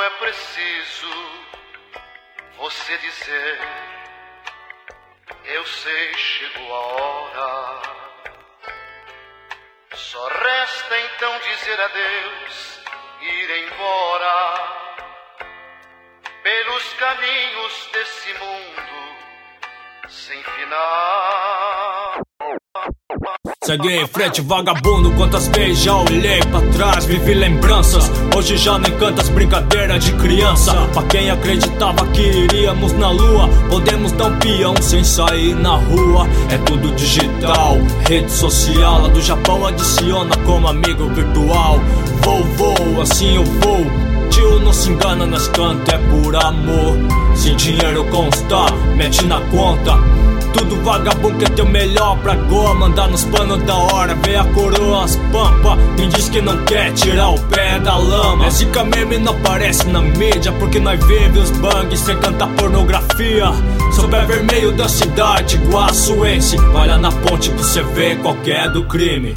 é preciso você dizer, eu sei, chegou a hora. Só resta então dizer adeus, ir embora pelos caminhos desse mundo sem final. Segue em frente, vagabundo, quantas vezes já olhei pra trás, vivi lembranças. Hoje já não encanta as brincadeiras de criança. Pra quem acreditava que iríamos na lua, podemos dar um peão sem sair na rua. É tudo digital, rede social, lá do Japão adiciona como amigo virtual. Vou, assim eu vou. Tio, não se engana, nós canta é por amor. Se dinheiro constar, mete na conta. Tudo vagabundo quer ter o melhor pra goa, mandar nos panos da hora, vê a coroa, as pampa. Quem diz que não quer tirar o pé da lama, é zica meme, não aparece na mídia, porque nós vive os bangs sem cantar pornografia. Sou pé vermelho da cidade, guaçuense. Vai lá na ponte pra você ver qual que é do crime.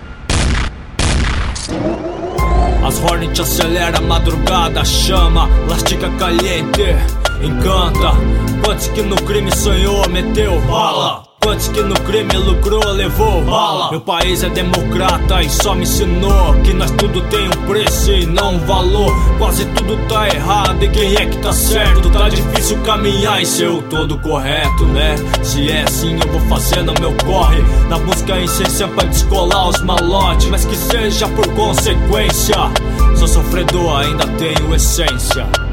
As Hornet acelera a madrugada, chama, lastica caliente, encanta. Quantos que no crime sonhou, meteu bala? Quantos que no crime lucrou, levou bala? Meu país é democrata e só me ensinou que nós tudo tem um preço e não um valor. Quase tudo tá errado e quem é que tá certo? Tá difícil caminhar e ser o todo correto, né? Se é assim eu vou fazendo meu corre, na busca em essência pra descolar os malotes, mas que seja por consequência. Sou sofredor, ainda tenho essência.